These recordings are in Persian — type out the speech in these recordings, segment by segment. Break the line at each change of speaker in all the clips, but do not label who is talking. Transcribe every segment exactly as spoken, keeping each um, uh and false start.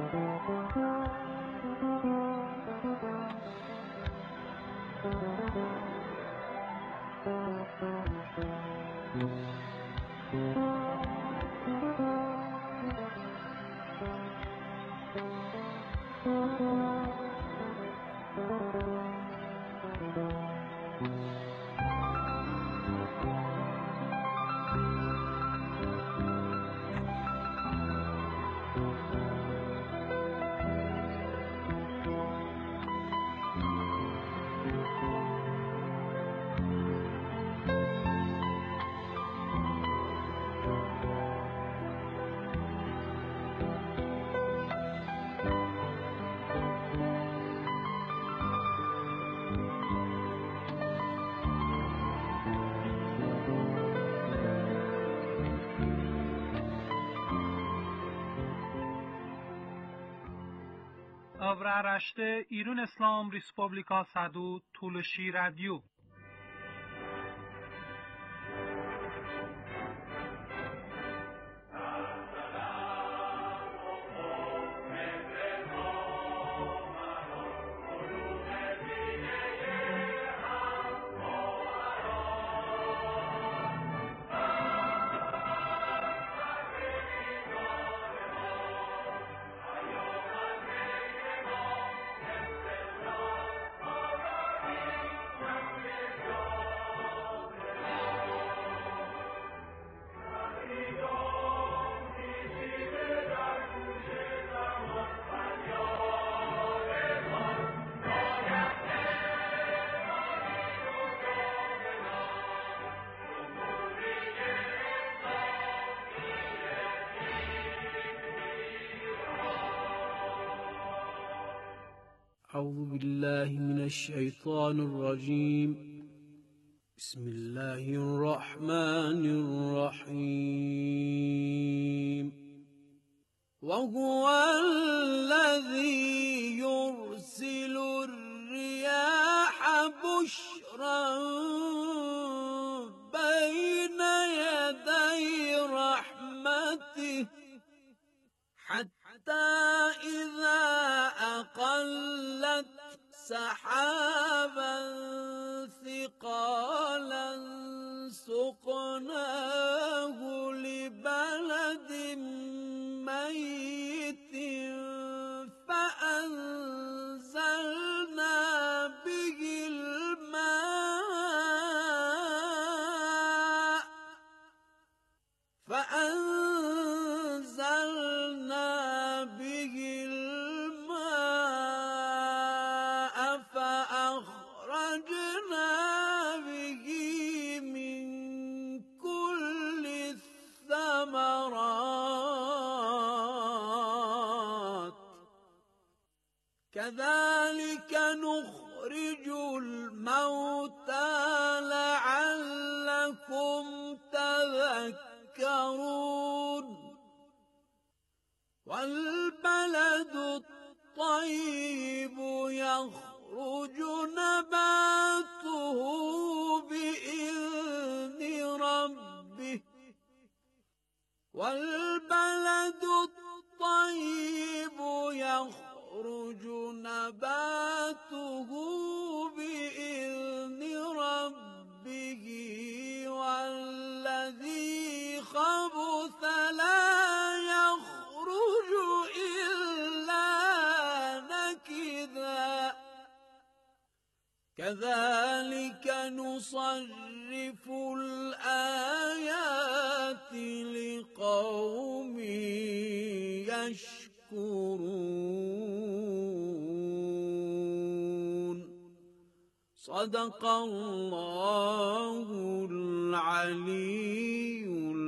Avraarashte İran İslam Respublika Sadu Tulshi Radio.
أعوذ بالله من الشيطان الرجيم. بسم الله الرحمن الرحيم. وهو الذي يرسل الرياح بشرا بين يدي رحمته حتى إذا أقلت سحابا ثقالا سقناه لبلد ميت فأنزلنا به الماء فأنزلنا به الماء فأخرجنا به من كل الثمرات كذلك نخرج الموتى لعلكم تذكرون. والبلد الطيب يخرج نباته بإذن ربه والبلد الطيب يخرج نباته بإذن ربه والذي خبث لا يخرج إلا نكدا كذلك نصرف الآيات لقوم يشكرون. صدق الله العلی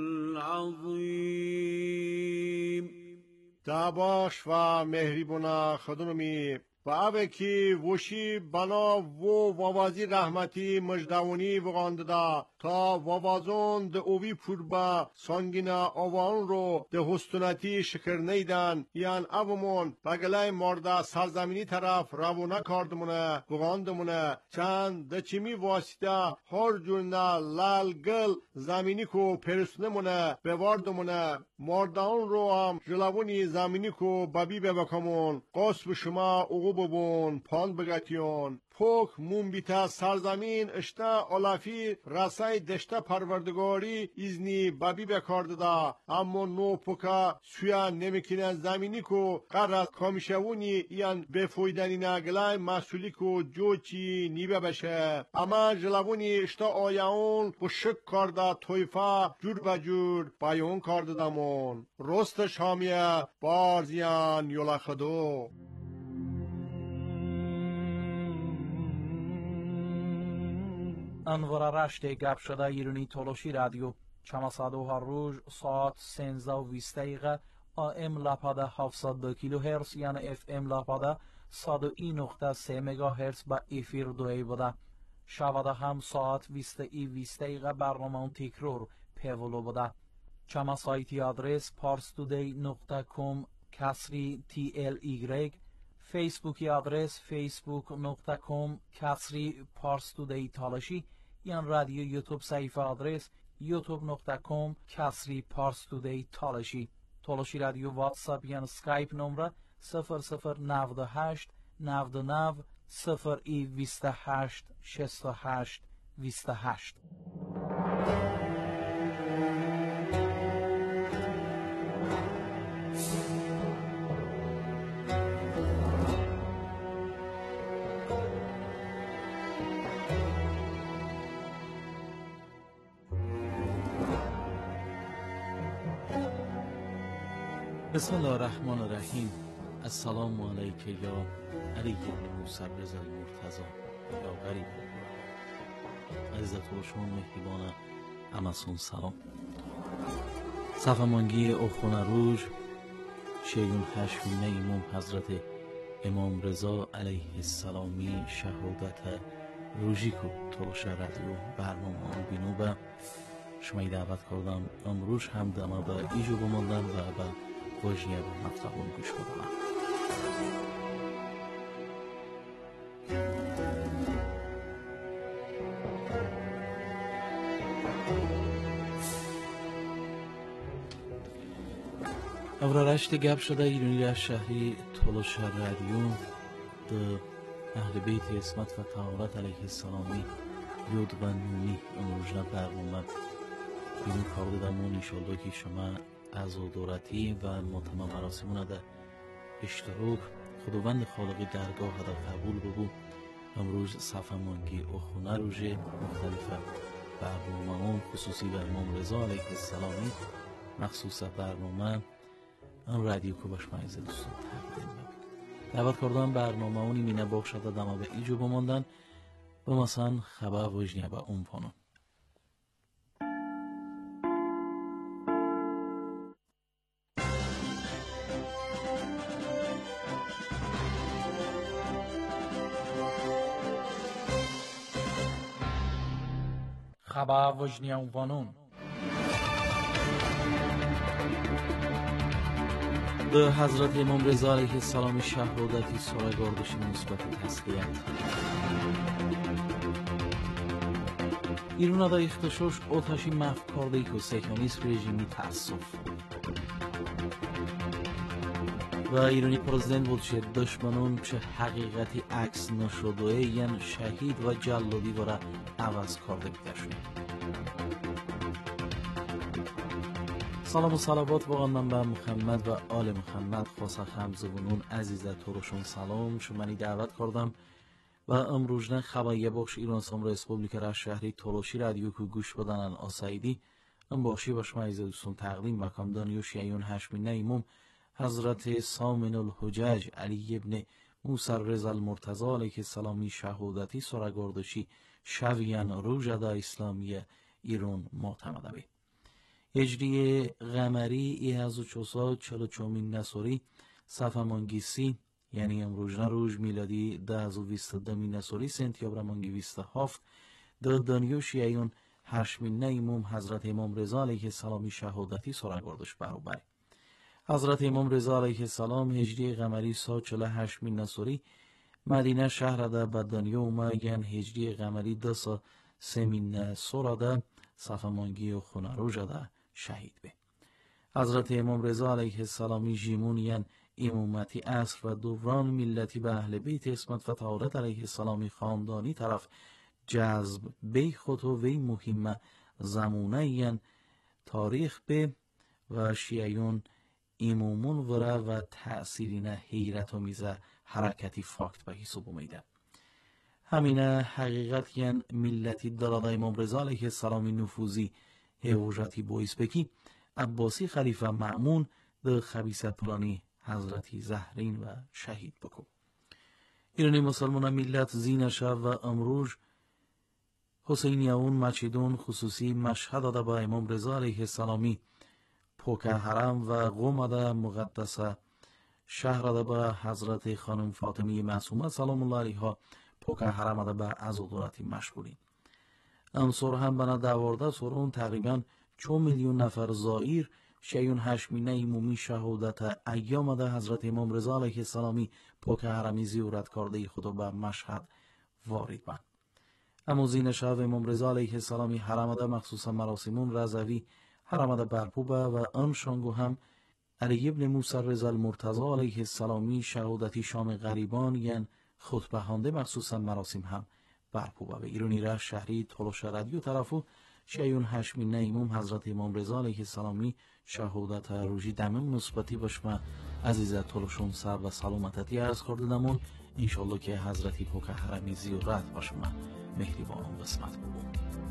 العظیم.
تاباش و مهریبونا خدونمی و اوه کی وشی بنا و ووازی رحمتی مجدونی وغانده تا ووازون ده اوی پوربا سانگینا آوان رو ده حستونتی شکر نیدن یان اومون بگلای مرده سرزمینی طرف روونه کاردمونه وغاندمونه چند ده چیمی واسطه هر جورنا لال گل زمینی کو پرسنمونه بواردمونه مردان رو هم جلوونی زمینی کو ببی ببکمون قصب شما اوغو ببون پاند بگتیون پوک مون بیتا سرزمین اشتا علافی رسای دشتا پروردگاری ایزنی ببی بکارده دا اما نو پوکا سویا نمیکنه زمینی کو قرار کامیشوونی ایان بفویدنی نگلای مسئولی کو جوچی نیبه بشه اما جلوونی اشتا آیاون بشک کارده تویفا جور بجور بایون کارده دامون رست شامیه بارزیان یولا خدو
انوار رشت گپ شده ایرانی تولوشی رادیو چماسادو هر روز ساعت سنزده و بیست دقیقه آم لپاده هفتصد و دو کیلو هرتز یعنی اف ام لپاده صد و یک نقطه سه مگا هرتز با افیر دوی بوده شواده هم ساعت بیست ای بیست دقیقه برنامه تکرار پیولو بوده چما سایتی آدرس پارستودی نقطه کام کسری تی ال ایگرگ فیسبوکی آدرس فیسبوک نقطه کام کسری پارستودی تالشی یان رادیو یوتیوب صفحه آدرس یوتیوب نقطه کام کسری پارستودی تالشی تالشی رادیو واتساپ یان سکایپ نمره صفر صفر نود و هشت نود و نه صفر ای بیست و هشت شصت و هشت بیست و هشت. بسم الله الرحمن الرحیم. السلام علیک یا علی بن موسی رضا المرتضی یا غریب عزت و شما مهربان امسون سلام. صفمانگی اخوان روز شیون هشمینه امام حضرت امام رضا علیه السلامی شهادت روزی کو تلوش رادیو برنامه آن بینو به شما دعوت کردم امروز هم دما به ایجو بماندن و به واجیه و مفتاحون گوش بدم. اورارشت گپ شده ایرانی را شهری تلوش رادیو ده اهل بیت اسمت و طهارت علیه السلامی یود و نونی امروز برنامه بینو کارده دمون ایشالله که شما از دورتی و متمم مراسمون در اشتراک خداوند خالقی درگاه در قبول ببو. امروز صفمانگی اخونه روژه مختلف برنامه هم خصوصی به امام رضا علیه السلامی مخصوص برنامه ان رادیو که باش مایز دوستان تقدیم ببین دعوت کردن برنامه اونی مینه بخشده دما به ایجو بماندن به مثلا خبر وجنیه به اون پانو خبر وجنیه اون پانون به حضرت امام رضا علیه السلام شهادتی سرگاردشی مثبت تسلیت ایران دا اختشاش آتشی مفت کارده که سیکانیست رژیمی تأسف و ایرانی پرزیدنت بود که دشمنان چه حقیقتی عکس نشده یعنی شهید و جلادی وره عوض کارده بیدشون. سلام و صلوات واقعا به محمد و آل محمد خاصه همزبونون عزیزت توروشون سلام شمانی دعوت کردم و امروزنه خبایه بخش ایران سام رسپوبلیک را شهری تولوشی رادیو که گوش بدنن آسایدی ام باشی باش مایز دوستون تقدیم مکام دانیوش یایون هشمینه امام حضرت سامن الحجج علی ابن موسی رضا المرتضی علیه السلامی شهادتی سرگاردشی شویان روژدا اسلامی ایران معتمد بی هجری قمری ای هزار و چهارصد و چهل و چهارمین نصوری صفمانگیسی یعنی امروزنه روز میلادی ده هزار و بیست و دو نصوری سنتیابر مانگی بیست و هفت در دانیوش یایون هشمینه امام حضرت امام رضا علیه السلامی شهادتی سرگاردش برابر حضرت امام رضا علیه السلام هجری قمری سال چهل و هشت نصوری مدینه شهر ده به دنیا اومدن هجری قمری دو سال سه نصوری ده صفمانگی و خونه رو جده شهید به حضرت امام رضا علیه السلامی جیمونیان امامتی عصر و دوران ملتی به اهل بیت اسمت و طهارت علیه السلامی خاندانی طرف جذب بی خود و وی مهمه زمونه ین تاریخ به و شیعیون امامون وره و تأثیرینه حیرت و میزه حرکتی فاکت به حساب میده. همینه حقیقت ین ملتی دراده امام رضا علیه السلامی نفوذی هوجتی بویس بکی عباسی خلیفه مأمون ده خبیثه پلانی حضرتی زهرین و شهید بکو. ایرانی مسلمان ملت زینشه و امروز حسینیون مچیدون خصوصی مشهد داده با امام رضا علیه السلامی پوکه حرم و قوم ده مقدسه شهر ده با حضرت خانم فاطمی معصومه سلام الله علیها پوکه حرم ده با عزادارتی مشغولین. انصار هم بنا دوارده سرون تقریبا چو میلیون نفر زائر شیون هشمینه ایمومی شهادت ایام ده حضرت امام رضا علیه السلامی پوکه حرمی زیارت کرده خدا به مشهد وارد بند. اما زین شب امام رضا علیه السلامی حرم ده مخصوصا مراسمون رضوی حرم ده برپوبه و آن شانگو هم علی ابن موسی رضا المرتضی علیه السلامی شهادتی شام غریبان یعن خطبه هانده مخصوصا مراسم هم برپوبه و ایرانی را شهری تلوش رادیو طرفو شیون هشمین نیموم حضرت امام رضا علیه السلامی شهادت روژی دمیم نسبتی باشم عزیزت تلوشون سر و سلامتتی عرض کرده دمون انشالله که حضرتی پوکه حرمی زیارت باشم مهری با آن قسمت بگم.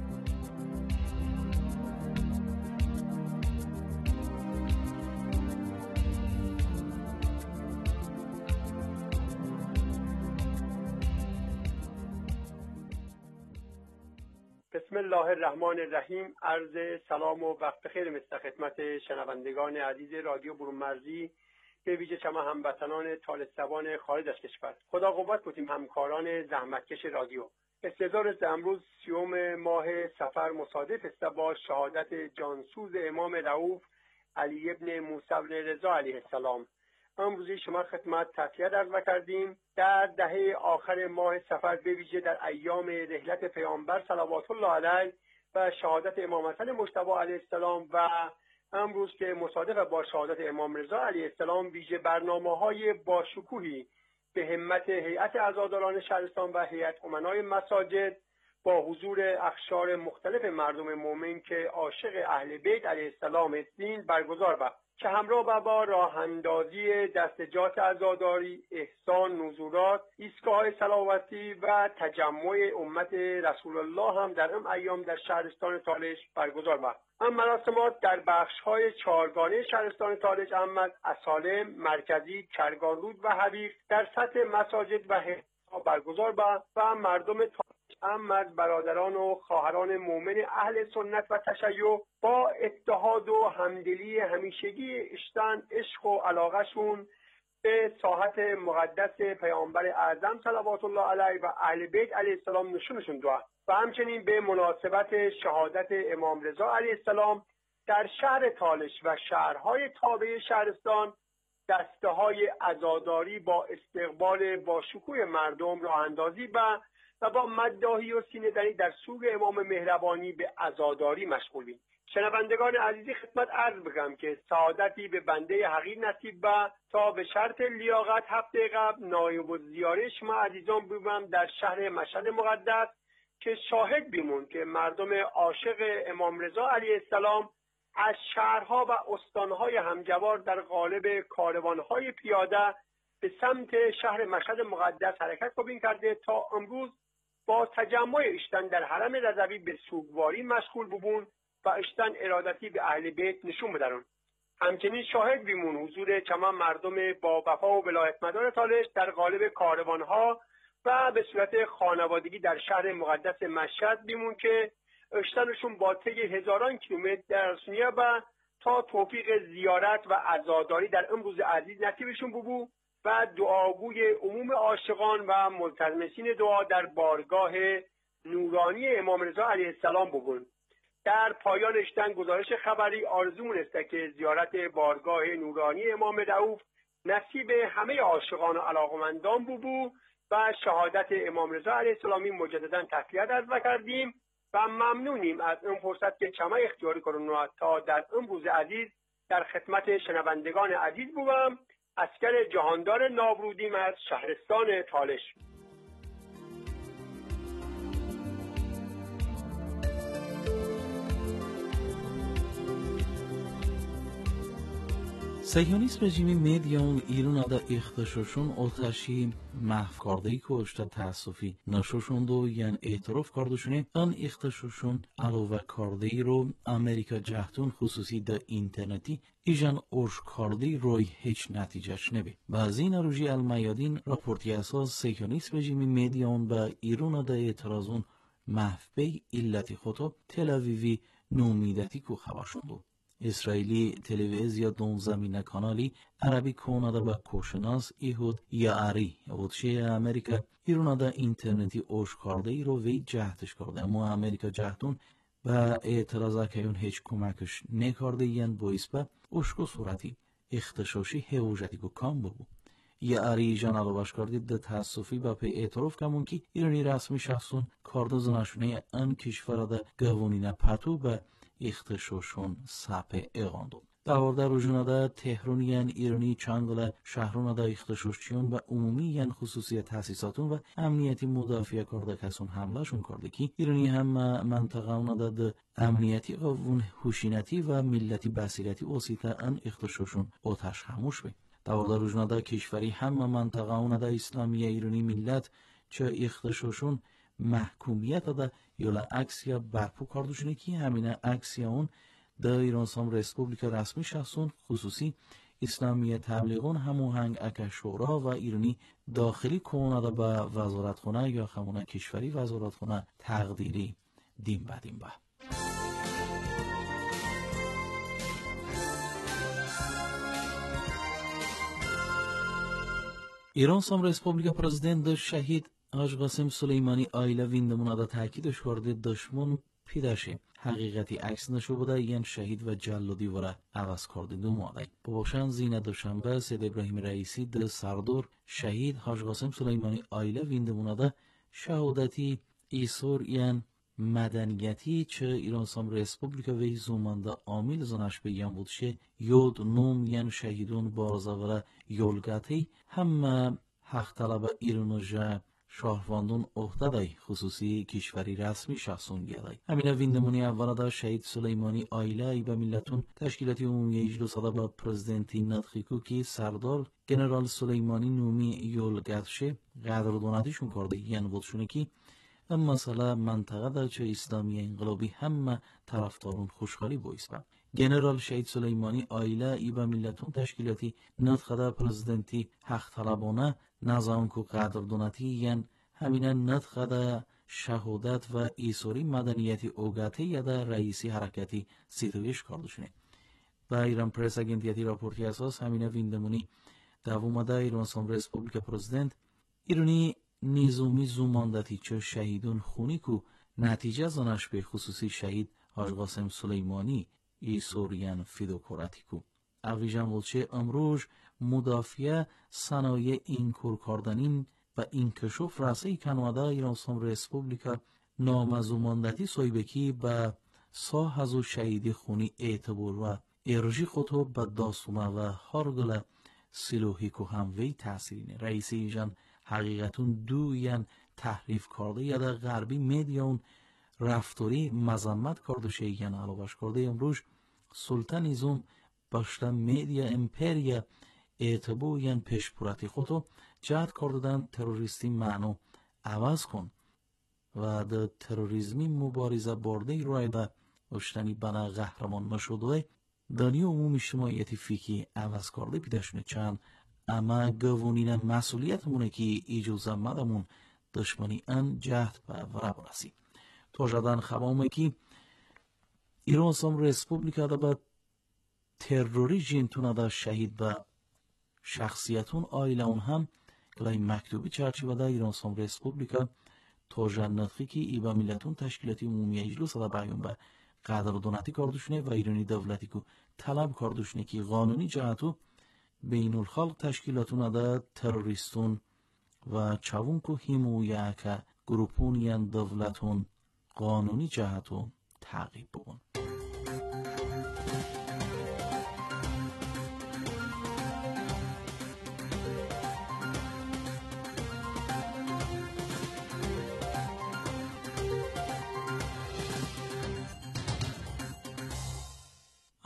بسم الله الرحمن الرحیم. عرض سلام و وقت بخیر مثل خدمت شنوندگان عزیز رادیو برون مرزی، به ویژه شما هموطنان طالب‌زبان خارج از کشور. خدا قوت بودیم همکاران زحمتکش رادیو. استعدار امروز سیوم ماه صفر مصادف است با شهادت جانسوز امام رؤوف علی ابن موسی بن رضا علیه السلام. امروزی شما خدمت تسلیت عرض کردیم. در دهه آخر ماه صفر به ویژه در ایام رحلت پیامبر صلوات الله علیه و شهادت امام حسن مجتبی علیه السلام و امروز که مصادف با شهادت امام رضا علیه السلام ویژه برنامه‌های باشکوهی به همت هیئت عزاداران شهرستان و هیئت امنای مساجد با حضور اقشار مختلف مردم مؤمن که عاشق اهل بیت علیه السلام هستند برگزار بود که همراه با راه اندازی دستجات عزاداری، احسان نزولات، ایستگاه صلواتی و تجمع امت رسول الله هم در این ایام در شهرستان تالش برگزار بود. این مراسمات در بخش‌های چهارگانه شهرستان تالش احمد، اصالم، مرکزی، کرگانرود و حویق در سطح مساجد و حیاط برگزار بود و مردم تالش هم از برادران و خواهران مؤمن اهل سنت و تشیع با اتحاد و همدلی همیشگی اشتن عشق و علاقهشون به ساحت مقدس پیامبر اعظم صلوات الله علیه و اهل بیت علیه السلام نشونشون داد و همچنین به مناسبت شهادت امام رضا علیه السلام در شهر تالش و شهرهای تابع شهرستان دسته‌های عزاداری با استقبال با شکوه مردم راه اندازی و و با مداحی و سینه‌دری در سوگ امام مهربانی به عزاداری مشغول بیم. شنوندگان عزیزی خدمت عرض بگم که سعادتی به بنده حقیر نصیب و تا به شرط لیاقت هفته قبل نایب الزیاره شما عزیزان بودم در شهر مشهد مقدس که شاهد بیمون که مردم عاشق امام رضا علیه السلام از شهرها و استانهای همجوار در قالب کاروانهای پیاده به سمت شهر مشهد مقدس حرکت کوبین کرده تا امروز با تجمع اشتن در حرم رضوی به سوگواری مشغول ببون و اشتن ارادتی به اهل بیت نشون بدرون. همچنین شاهد بیمون حضور چما مردم با وفا و ولایتمدار تالش در قالب کاروانها و به صورت خانوادگی در شهر مقدس مشهد بیمون که اشتنشون با طی هزاران کیلومتر در سونیه و تا توفیق زیارت و عزاداری در امروز عزیز نصیبشون ببو و دعاگوی عموم عاشقان و ملتمسین دعا در بارگاه نورانی امام رضا علیه السلام ببون. در پایان اشتن گزارش خبری آرزومون است که زیارت بارگاه نورانی امام رؤوف نصیب همه عاشقان و علاقمندان ببو و شهادت امام رضا علیه السلامی مجددا تسلیت عرض کردیم و ممنونیم از این فرصت که چما اختیاری کنیم تا در امروز عزیز در خدمت شنوندگان عزیز بودم. اسکر جهاندار ناورودیم از شهرستان تالش.
Сионист режими медиаун ирунада ихтишошун оташи маҳвкордаи кӯшта таассуфӣ нашушунду ян эътироф кардушуне ан ихтишошун аловакордаиро Америка ҷаҳдун хусусӣ да интернетӣ ижан ошкордаи рой ҳеҷ натиҷаш небе. Баъзи нарӯжи алмаёдин рапорти асос сионист режими медиаун ба ирунада эътирозун маҳвбеи иллати хото Тель-Авиви нумидати ку хабар шунду. اسرائیلی تلویزیا دونزمینه کانالی عربی کانادا با کوشناس ایهود یاری وچه امریکا ایران دا اینترنتی اوشکارده ای رو وی جهتش کرده اما امریکا جهتون با اعتراضا که اون هیچ کمکش نکارده ین باعث با اوشکو صورتی اختشاشی هوجتی کو کام ببو یاری جان علاوش کرده ده تاسفی با پی اعتراف کمون که ایرانی رسمی شخصون کارده زناشونه ان کشور دا گوانین پتو با اختشاشون سپه اغاندو. داورده روزنده تهرانیان ایرانی چانگل شهرانده اختشاشچیان و عمومیان خصوصی تاسیساتون و امنیتی مدافع کرده کسون حملهشون کرده که ایرانی هم منطقه اونده ده امنیتی قوون هوشینتی و ملتی بصیرتی وسیطه ان اختشاشون آتش خاموش به. داورده روزنده کشوری هم منطقه اونده اسلامی ایرانی ملت چه اختشاشون محکومیت داده یا اکسیا برپو کردوشونه که همینه اکسیا اون در ایران سام رسپوبلیکا رسمی شخصون خصوصی اسلامی تبلیغون هموهنگ اکا شورا و ایرانی داخلی کنه با وزارتخانه یا خمونه کشوری وزارتخانه تقدیری دیم بدیم با. ایران سام رسپوبلیکا پرزیدنت شهید حاج قاسم سلیمانی آیله ویندمونادا تاکیدش کرده دشمن پیداشه حقیقتی عکس نشو بوده یعنی شهید و جلادی وره عوض کرده دو ماده باباشان زینه دوشنبه سید ابراهیم رئیسی ده سردور شهید حاج قاسم سلیمانی آیله ویندمونادا شهادتی ایسور یعنی مدنیتی چه ایران سام رسپوبلیکا وی زومانده عامل زنش به یم بودشه یود نوم یعنی شهیدون بارزاوره یولگاتی هم حق طلب ایرانوژه شاهواندون احتدای خصوصی کشوری رسمی شخصون گیلای همین ویندمونی اولا دا شهید سلیمانی آیله ای به ملتون تشکیلاتی عمومی اجلس دا با پرزیدنتی ندخیکو که سردار جنرال سلیمانی نومی یولگاتشه قدردانتیشون کرده یعنی بودشونه که اما مسئله منطقه دا چه اسلامی انقلابی همه طرفدارون خوشحالی باعث با جنرال شهید سلیمانی آیله ای به ملتون تشکیلاتی ندخدا پرزیدنتی حق طلبانه نظام کو قدردانتی یعنی همینه ندخدا شهادت و ایسوری مدنیتی اوگاتی یا دا رئیسی حرکتی سیتویش کردشونه. با ایران پرس اگنتیتی راپورتی اساس همینه ویندمونی دوومده ایران سام رسپوبلیکا پرزیدنت ایرانی نیزومی زوماندتی چه شهیدون خونی کو نتیجه زنش به خصوصی شهید حاج قاسم سلیمانی ایسوریان فیدوکوراتی کو. اویجان ولچه امروز مدافع صنایع اینکور کردنین و اینکشوف راستی کانادا ایران سام رسپوبلیکا نامزوماندتی سویبکی با ساحزو شهیدی خونی اعتبار و ارژی خودو با داستومه و هارگل سلوحی که هم وی تأثیرینه رئیسی ایجان حقیقتون دو یعن تحریف کرده یا در غربی میدیون رفتاری مذمت کرده شه یعن علاوش کرده امروز سلطان ایزون باشتن میدیا امپریا اعتبار یعن پیشپورتی خودو جهت کردن تروریستی معنو عوض کن و در تروریزمی مبارزه برده رای به اشتنی بنا قهرمان نشده دانی عموم اجتماعیتی فیکی عوض کرده پیداشونه چند اما گوونین مسئولیتمونه که ایجوزه مدمون دشمنی ان جهت به ورا برسی تو جدن خبامه که ایران سام رسپوبلیکا دا با تروری جینتونه دا شهید به شخصیتون آیله اون هم کلای مکتوبی چرچی و دا ایران سام رسپوبلیکا تو جنتخی که ای با ملتون تشکیلاتی عمومی اجلس دا بیان به قدردانتی کردشونه و ایرانی دولتی که طلب کردشونه که قانونی جهتو بین الخلق تشکیلاتون دا تروریستون و چاون که همویه که گروپون یعن دولتون قانونی جهتو تعقیب بگون.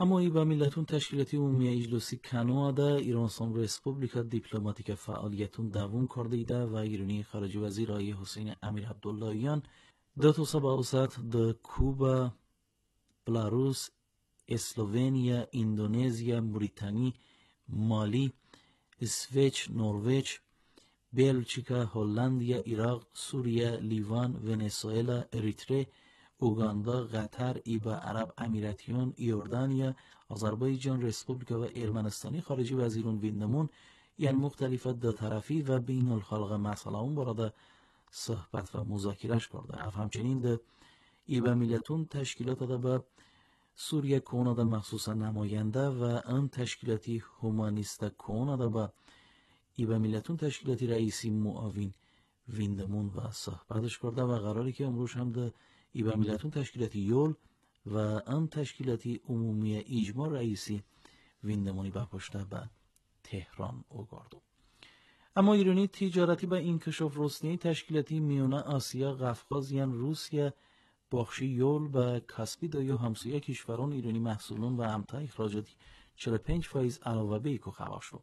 اما ای با ملتون تشکیلاتی عمومی اجلسی کنوادا ایران سون ریسپوبلیکا دیپلماتیک فعالیتون دوام کرده ایده و ایرانی خارجه وزیر آقای حسین امیر عبداللهیان دو تا سباوسط د کوبا، بلاروس، اسلوونیا، اندونزیا، موریتانی، مالی، اسویچ، نروژ، بلژیکا، هلندیا، عراق، سوریه، لیوان، ونزوئلا، اریتره، اوگاندا، قطر، ایبا عرب امیراتیون، یوردانیا، آذربایجان، رسپوبلیکا و ارمنستانی خارجی وزیرون ویندمون یعنی مختلف دو طرفی و بین الخلق مسئله اون برده صحبت و مذاکرهش کرده. اف همچنین ده ایبا میلتون تشکیلات ده به سوریه کونه ده مخصوصا نماینده و ان تشکیلاتی هومانیستا کونه ده به ایبا میلتون تشکیلاتی رئیسی معاون ویندمون و صحبتش کرده و قراری که امروز هم ده ایبا میلتون تشکیلاتی یول و ان تشکیلاتی عمومی اجماع رئیسی ویندمونی با پشته به تهران اوگاردو. اما ایرانی تجارتی با انکشاف رسنی تشکیلاتی میونه آسیا قفقاز یعنی روسیه باخشی یول و کاسپی دایو همسایه کشوران ایرانی محصولون و امتا اخراجاتی چهل و پنج فایز علاوه به ایکو خبر شد.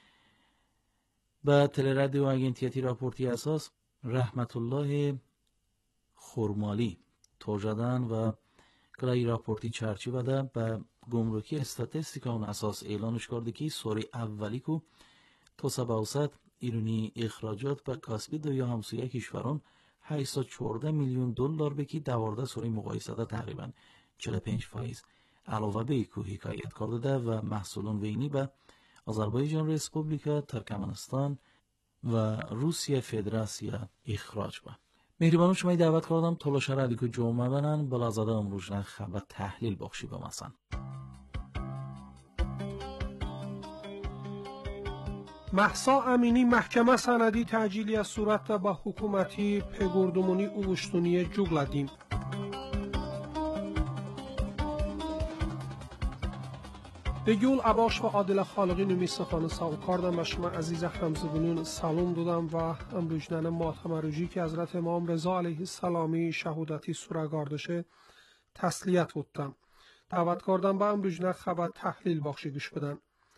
با تلرادیو اگنتیتی راپورتی اساس رحمت الله خورمالی توجدن و کلای راپورتی چرچی بده به گمرکی استاتستیکا اون اساس اعلانش کرده که سوری اولی کو تا سباوسط ایرانی اخراجات به کاسبی دو یا همسایه کشوران هشتصد و چهارده میلیون دلار بکی دوارده سوری مقایسه ده تقریبا چهل و پنج فایز علاوه به ایکو حکایت کرده ده و محصولون وینی به آذربایجان رسپوبلیکا، ترکمنستان و روسیه فدراسیا اخراج به. مهربانم شما دعوت کردم تلاش را دیگه جمعه بنن بلازاده امروز نه خبر تحلیل بخشی به مثلا.
مهسا امینی محکمه سندی تعجیلی از صورت با حکومتی پگردمونی اوشتونی جوگلدیم. بگول عباش و عادل خالقی نمیستخانه ساو کردم و شما عزیز همزبونون سلام دادم و امروجنن ماتمروجی که حضرت امام رضا علیه السلامی شهودتی سورگاردشه تسلیت بودم. دعوت کردم با امروجنن خبر تحلیل بخشی گوش بدن.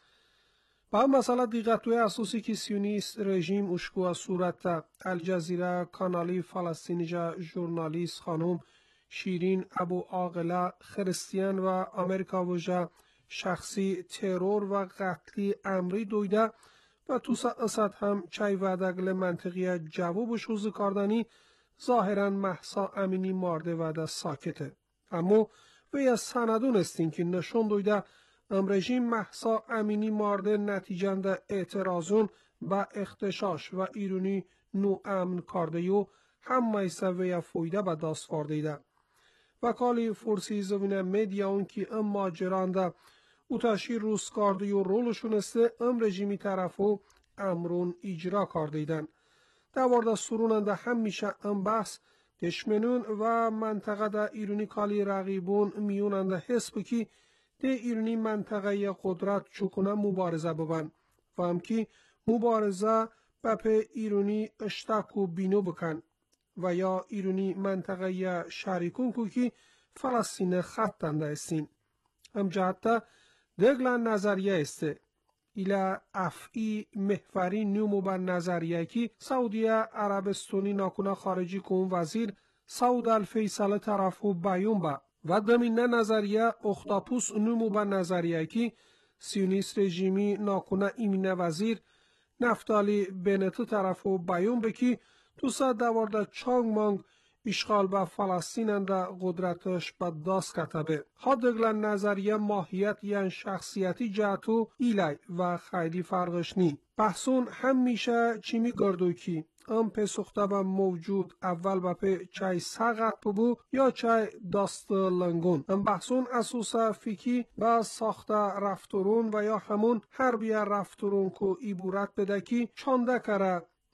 با مسئله دیگتوی اساسی که سیونیست رژیم اشکو از صورت الجزیره کانالی فلسطینی جا ژورنالیست خانم شیرین ابو عاقله خریستیان و امریکا وجا شخصی ترور و قتلی امری دویده و تو اسد هم چای ودگل منطقی جواب شوز کردنی ظاهرا مهسا امینی مارده و ساکته. اما وی از سندون استین که نشون دویده ام رژیم مهسا امینی مارده نتیجند اعتراضون با اختشاش و ایرونی نو امن کرده و هم میسه وی فویده با داست فاردیده. وکالی فرسی زوین میدیا اون که ام ماجرانده او تاشی روز کرده و رولشون استه ام رژیمی طرفو امرون اجرا کردیدن. دوارده سروننده هم میشه ام بحث دشمنون و منطقه دا ایرونی کالی رقیبون میوننده حسب که ده ایرانی منطقه قدرت چکنه مبارزه ببن و هم که مبارزه بپه ایرانی اشتاک و بینو بکن و یا ایرانی منطقه شریکون که که فلسطین خطنده استین. هم جهتا دگلن نظریه استه. ایلا افعی محوری نومو بر نظریه که سعودیه عربستانی ناکنه خارجی کن وزیر سعود الفیصل طرفو بیون با و دمینه نظریه اختاپوس نومو بر نظریه که سیونیست رژیمی ناکنه ایمینه وزیر نفتالی بنتو طرفو بیون بکی تو سا دوارده چانگ مانگ اشغال به فلسطین انده قدرتش به داست کتبه. ها دگلن نظریه ماهیت یعن شخصیتی جهتو ایلی و خیلی فرقش نی. بحثون هم میشه چی می گردو کی ام پسخته به موجود اول با پی چای ساقت ببو یا چای داست لنگون. ام بحثون اساسا فیکی و ساخته رفتورون و یا همون هر بیا رفتورون کو ایبورت بده کی چانده کره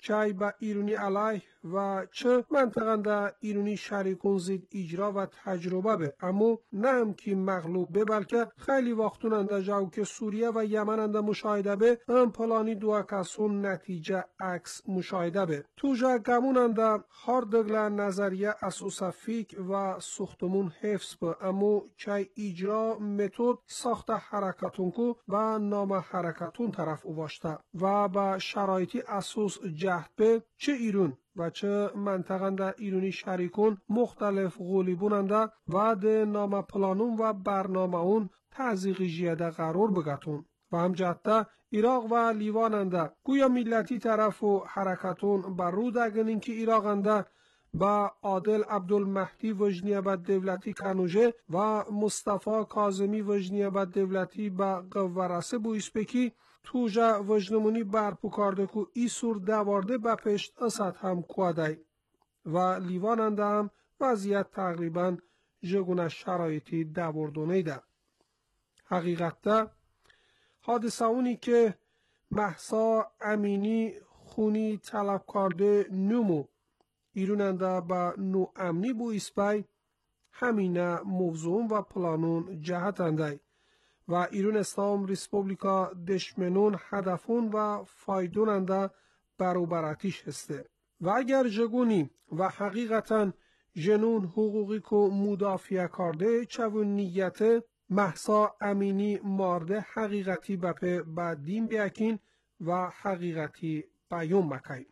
چای با ایرونی علیه و چه منطقه در ایرونی شریکون زید اجرا و تجربه به، اما نه هم که مغلوب به، بلکه خیلی وقتون انده جاو که سوریه و یمن انده مشاهده به هم پلانی دو کسون نتیجه عکس مشاهده به. توجه گمون انده هار دگله نظریه اسوس فیک و سختمون حفظ به، اما چای اجرا متد ساخت حرکتون کو و نام حرکتون طرف او باشته و با شرایطی اسوس جهد به چه ایرون و چه منطقه در ایرونی شریکون مختلف غولیبوننده و ده نام پلانون و برنامه اون تعزیقی جیده قرار بگتون و هم جهده ایراق و لیواننده گویا ملتی طرف و حرکتون بر رو دگنین که ایراقنده با عادل عبدالمهدی وجنیه بد دولتی کنوژه و مصطفی کاظمی وجنیه بد دولتی با قورسه بویس بکی توجه وجنمونی برپو کرده که ای سور دوارده با پشت اسد هم کوادای و لیواننده هم وضعیت تقریبا جگونه شرایطی دوردونه ده. حقیقت ده حادثه اونی که مهسا امینی خونی طلب کرده نمو ایروننده با نو امنی بو اسپای همینه موضوع و پلانون جهتنده و ایرون اسلام ریسپوبلیکا دشمنون هدفون و فایدوننده بروبراتیش هسته و اگر جگونی و حقیقتا جنون حقوقی که مدافع کرده چون نیت مهسا امینی مارده حقیقتی بپه با دین بیاکین و حقیقتی بیون مکین.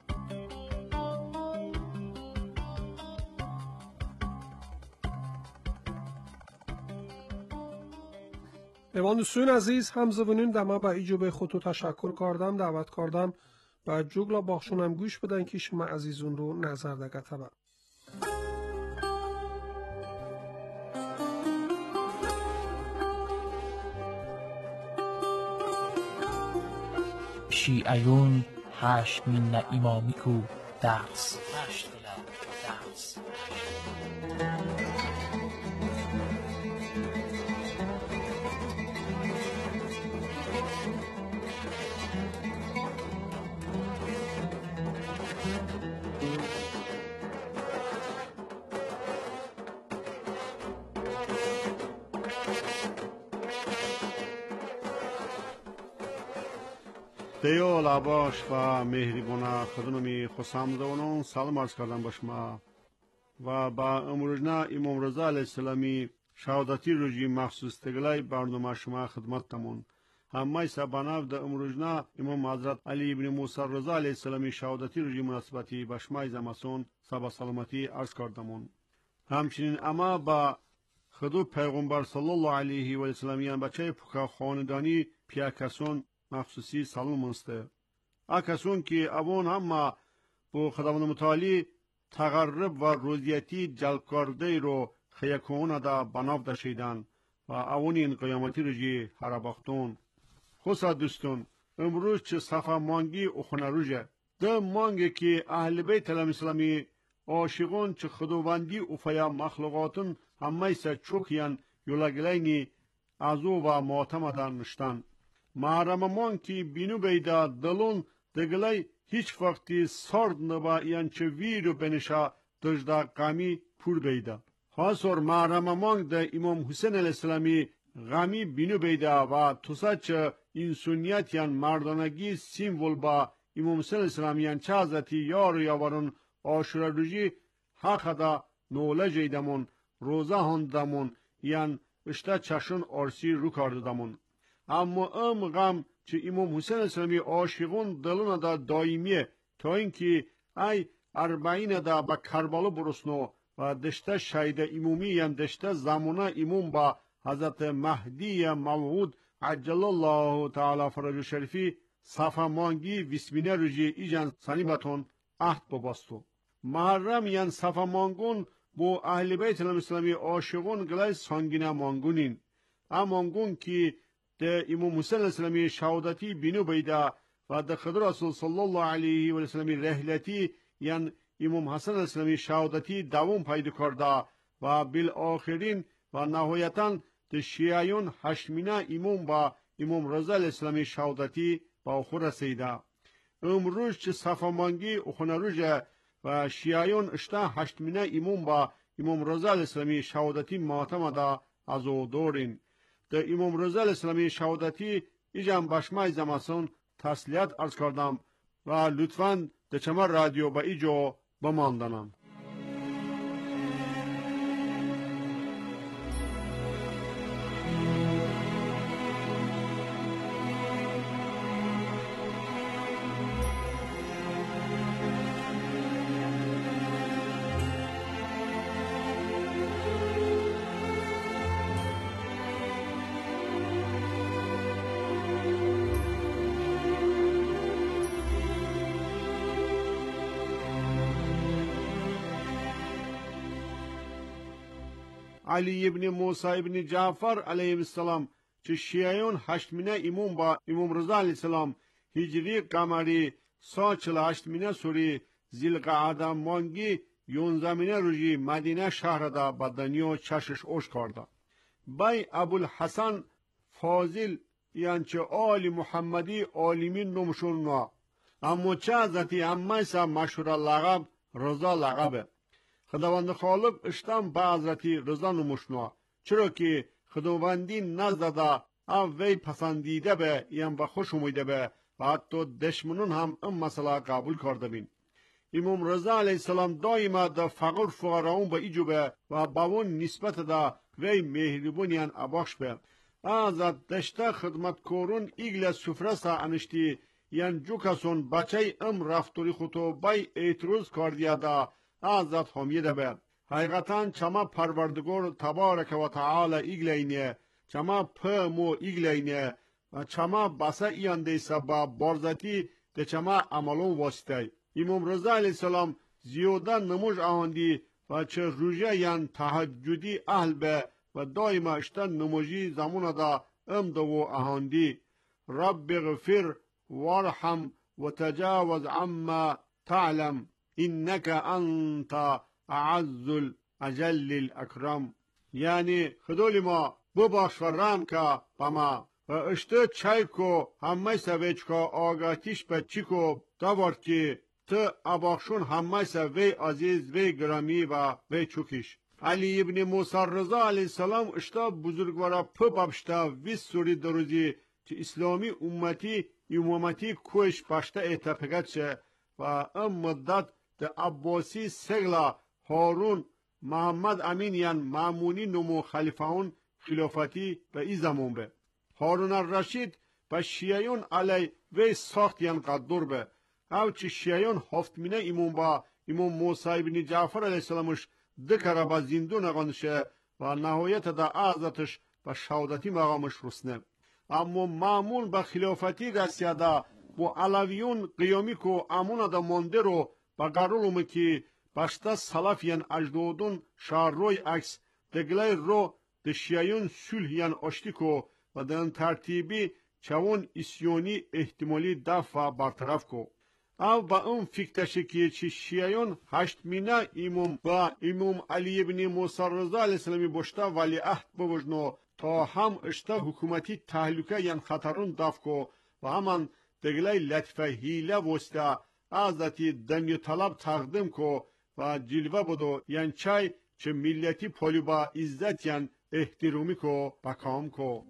ایوان دوستان عزیز همزبانین دما با ایجوب خودتو تشکر کردم دعوت کردم و جوگلا باخشونم گوش بدن که شما عزیزون رو نظر دگته با
شیعیون هشت من امامی کو درس هشت درس
دیو لباش و مهربونه خدمت خسامدونون سلام عرض کردم به شما و با امروزنا امام رضا علیه السلامی شهادتی روزی مخصوص تگلای برنامه شما خدمتتمون همه سباناف در امروزنا امام حضرت علی ابن موسی رضا علیه السلامی شهادتی روزی مناسبتی به شما زمسون سبا سلامتی عرض کردمون. همچنین اما با خدو پیغمبر صلی الله علیه و سلم بچه پوکا خاندانی پیاکسون مخصوصی سلام منسته اکسون که اوان هم با خداوند متعالی تقرب و روزیتی جلب کرده رو خیکون دا بناف داشیدن و اوان این قیامتی رجی حرباختون. خوصا دوستون امروز چه صفحه مانگی اخونه روژه ده مانگی که اهل بیت الاسلامی عاشقون چه خداوندی افیا مخلوقاتون همه سه چوکیان یولگلینی ازو و معتمدان نشتن محرممان کی بینو بیدا دلون دگلای هیچ وقتی سرد نبا یعنچه ویرو بنشا دجدا قامی پور بیدا خاصور محرممان ده امام حسین علیه السلامی غمی بینو بیدا و توسا چه انسانیت یان مردانگی سیمبول با امام حسین علیه السلامی یان چه حضرتی یار یاورون آشورا روژی حق دا نوله جیدمون روزه هندمون یان اشتا چشون آرسی رو کردمون اما ام غم چه امام حسین اسلامی عاشقون دلون دا دائمیه تا اینکه ای اربعین دا با کربلا برسنو و دشته شهید امومی یم دشته زمانه امام با حضرت مهدی موعود عجل الله تعالی فرج شریفی صفا مانگی ویسمینه روژی ایجان سنیبتون عهد بباستو محرم ین صفا مانگون بو اهل بیت الاسلامی عاشقون گلای سانگینه مانگونین امانگون که ده امام حسین اسلامی شهادتی بینو بیدا و ده خضر رسول صلی الله علیه و سلم رحلتی یعنی امام حسن اسلامی شهادتی دوام پیدا کرده و بالآخرین و نهایتاً ده شیعیون هشتمینه امام با امام رضا اسلامی شهادتی با آخر رسیده امروز چه صفامانگی اخونروژه و شیعیون اشتا هشتمینه ایمون با امام رضا الاسلامی شهادتی ماتم دا از او دورین. ده امام رضا الاسلامی شهادتی ایجام باشمای زماسون تسلیت ارز کردم و لطفاً ده چما رادیو با ایجو بماندنم. علی ابن موسی ابن جعفر علیه السلام چه شیعیون هشتمینه ایمون با امام رضا علیه السلام هجری قمری سا چل هشتمینه سوری زیلقعده مانگی یونزمینه روژی مدینه شهر دا با دنیا چشش اوش کرده. بای ابوالحسن فاضل یعنچه آل محمدی عالمین نمشون نا اما چه ازتی همه سا مشهور لغب رضا لغبه. خداوند خالق اشتم با حضرتی رضا نموشنوا چرا که خداوندی نزده او وی پسندیده به یم با خوش اومیده به و حتی دشمنون هم این مسئله قبول کرده بین. امام رضا علیه السلام دائما دا فقر فقراون با ایجو به و باون نسبت دا وی مهربون یان اباخش به ازت دشته خدمت کورون ایگل سفرسا انشتی یان جو کسون بچه ام رفتوری خطو بای ایتروز کردیا دا ازت حمیده به حقیقتا چما پروردگار تبارک و تعالی ایگلینه چما پمو ایگلینه و چما بسا ایانده سبا بارزتی ده چما عملون واسطه. امام رضا علیه السلام زیاده نموش آهندی و چه روژه یان تهجدی اهل به و دائما اشتن نموجی زمان دا امدو و آهندی رب اغفر وارحم و تجاوز عما تعلم انک انت اعز الاجل الاکرم یعنی خدولی ما ببخش و رحم که با ما و اشته چای کو همه سویچ که آگاتیش به چی کو داور که تو اباخشون همه سوی عزیز وی گرامی و وی چوکیش. علی ابن موسی رضا علیه السلام اشتا بزرگوارا پا بابشتا ویس سوری دروزی که اسلامی امتی امامتی کوش باشتا اعتفقت شه و ام مدت ده عباسی سگلا هارون محمد امین یان مامونی نمو خلیفهون خلافتی به ای زمان به هارون الرشید به شیعیون علی وی ساخت یان قدر به او چه شیعیون هفتمینه امام با امام موسی ابن جعفر علیه السلامش دکره با زندون اغانشه و نهایت دا عزتش به شهادتی مقامش رسنه. اما مامون به خلافتی رسیده و علویون قیامی که امون دا مانده رو با قرارم که باشتا سلاف یان اجدادون شهر روی عکس دگلای رو ده شیعیون سلح یان اشتی که و دن ترتیبی چون اسیونی احتمالی دفع برطرف که او با اون فکرشه که چه شیعیون هشتمینه امام و امام علی ابن موسی رضا علیه السلامی باشتا ولی عهد بوجنو تا هم اشتا حکومتی تهلوکه یان خطرون دفع که و همان دگلای لطفه هیله وستا ازتی دنیا طلب تقدیم که و جلوه بودو یان چای چه ملتی پولی با عزت یان احترامی که بکام که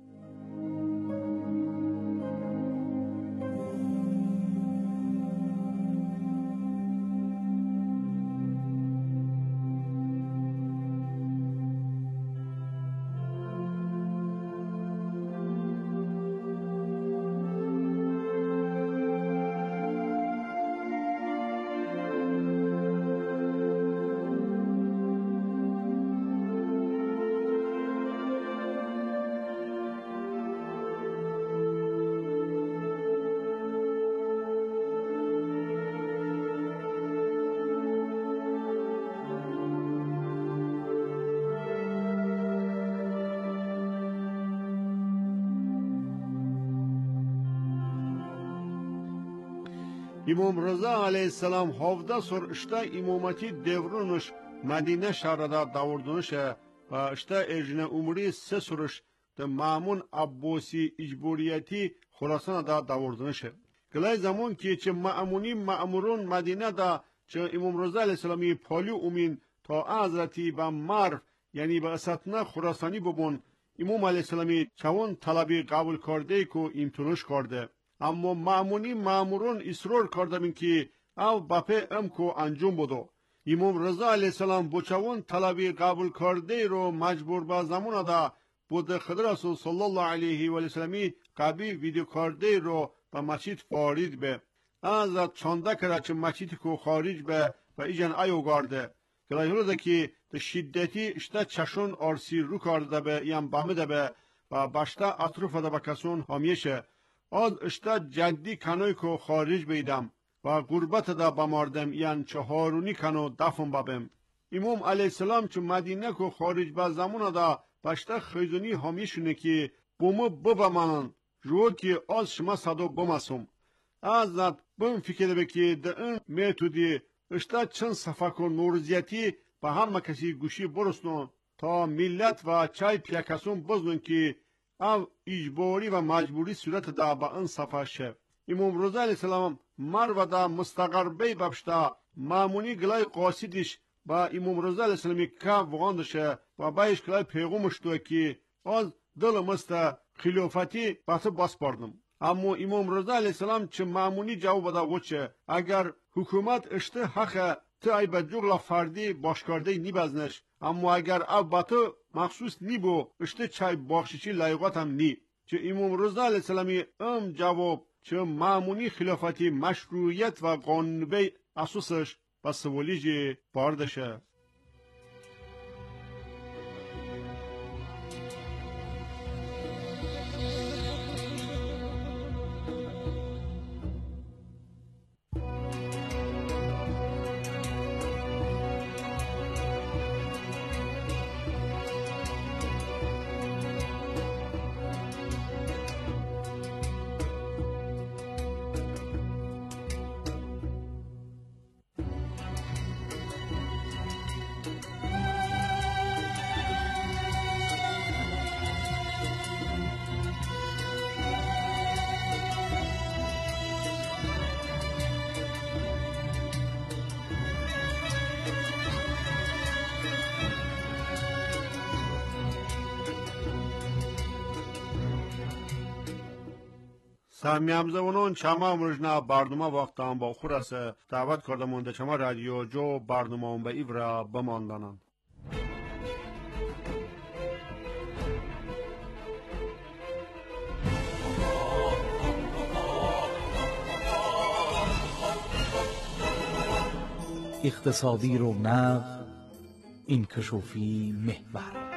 امام رضا علیه السلام هفده سر اشتا امامتی دورونش مدینه شهر دا داوردونش و اشتا اجنه عمری سه سرش ده مامون عباسی اجبوریتی خراسان دا داوردونش. گلای زمان که چه معمونی معمورون مدینه دا چه امام رضا علیه السلامی پالو اومین تا حضرتی به مرو یعنی به اساتنا خراسانی ببون امام علیه السلامی چون طلبی قبول کرده که امتناش کرده اما معمونی معمورون اصرار کردن که او بپه ام کو انجام بودو امام رضا علیه السلام بچون طلبی قبول کرده رو مجبور به زمان دا بود خضر رسول صلی الله علیه و السلامی قبی ویدیو کرده رو به مسجد وارد به از چانده کرد چه مسجد کو خارج به و ایجان ایو گارده گلایه‌روده که به شدتی اشته چشون آرسی رو کرده به یم بامده به و باشتا اطراف ده بکسون همیشه از اشته جدی کنوی کو خارج بیدم و غربت ده بماردم یان چهارونی کنو دفن ببم امام علیه السلام چه مدینه کو خارج به زمان ده باشتا خیزونی همیشونه که بومو ببمانن رو که از شما صدو بماسم از ذات بم فکر بکی ده این میتودی اشتا چند صفحه کو نورزیتی به همه کسی گوشی برسنون تا ملت و چای پیاکسون بزنون که او اجباری و مجبوری صورت دا به این صفحه شه امام رضا علیه السلام مرو دا مستقر بی ببشتا معمونی گلای قاصدش با امام رضا علیه السلامی که وغاندشه و بایش گلای پیغومش دو که از دل مست خلافتی بطه باس بردم اما امام رضا علیه السلام چه معمونی جواب دا وچه اگر حکومت اشته حقه تو ای به جغل فردی باشکارده نی بزنش اما اگر او بطه مخصوص نی بو اشته چای بخششی لایقات هم نی چه امام رضا علیه السلامی ام جواب چه معمونی خلافتی مشروعیت و قانونی اساسش به سوالیجی باردشه سامیام زبونون چما مرجنا برنامه وقتان با خورسه دعوت کرده مونده چما رادیو جو برنامه اون به ایورا بماندانند
اقتصادی رونق این کشوفی محور